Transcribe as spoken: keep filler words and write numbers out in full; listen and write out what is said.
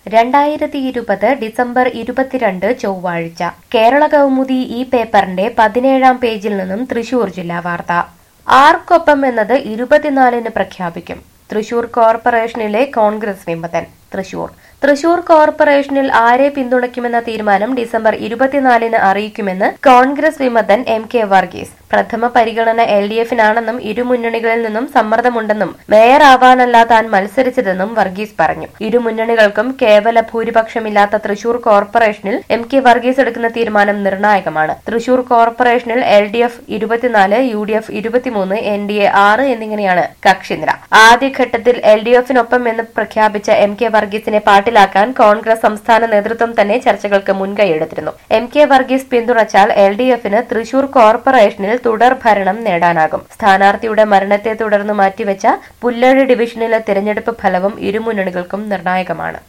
രണ്ടായിരത്തി ഇരുപത് ഡിസംബർ ഇരുപത്തിരണ്ട് ചൊവ്വാഴ്ച കേരള കൗമുദി ഈ പേപ്പറിന്റെ പതിനേഴാം പേജിൽ നിന്നും തൃശൂർ ജില്ലാ വാർത്ത. ആർക്കൊപ്പം എന്നത് ഇരുപത്തിനാലിന് പ്രഖ്യാപിക്കും. തൃശൂർ കോർപ്പറേഷനിലെ കോൺഗ്രസ് വിമതൻ. തൃശൂർ തൃശൂർ കോർപ്പറേഷനിൽ ആരെ പിന്തുണയ്ക്കുമെന്ന തീരുമാനം ഡിസംബർ ഇരുപത്തിനാലിന് അറിയിക്കുമെന്ന് കോൺഗ്രസ് വിമതൻ എം കെ വർഗീസ്. പ്രഥമ പരിഗണന എൽ ഡി എഫിനാണെന്നും ഇരുമുന്നണികളിൽ നിന്നും സമ്മർദ്ദമുണ്ടെന്നും മേയറാവാനല്ല താൻ മത്സരിച്ചതെന്നും വർഗീസ് പറഞ്ഞു. ഇരുമുന്നണികൾക്കും കേവല ഭൂരിപക്ഷമില്ലാത്ത തൃശൂർ കോർപ്പറേഷനിൽ എം കെ വർഗീസ് എടുക്കുന്ന തീരുമാനം നിർണായകമാണ്. തൃശൂർ കോർപ്പറേഷനിൽ എൽ ഡി എഫ് ഇരുപത്തിനാല്, യു ഡി എഫ് ഇരുപത്തിമൂന്ന്, എൻ ഡി എ ആറ് എന്നിങ്ങനെയാണ് കക്ഷിനിര. ആദ്യഘട്ടത്തിൽ എൽ ഡി എഫിനൊപ്പം എന്ന് പ്രഖ്യാപിച്ച എം കെ വർഗീസിനെ പാട്ടിലാക്കാൻ കോൺഗ്രസ് സംസ്ഥാന നേതൃത്വം തന്നെ ചർച്ചകൾക്ക് മുൻകൈയെടുത്തിരുന്നു. എം കെ വർഗീസ് പിന്തുണച്ചാൽ എൽ ഡി എഫിന് തൃശൂർ കോർപ്പറേഷനിൽ തുടർ ഭരണം നേടാനാകും. സ്ഥാനാർത്ഥിയുടെ മരണത്തെ തുടർന്ന് മാറ്റിവെച്ച പുല്ലഴി ഡിവിഷനിലെ തിരഞ്ഞെടുപ്പ് ഫലവും ഇരുമുന്നണികൾക്കും നിർണായകമാണ്.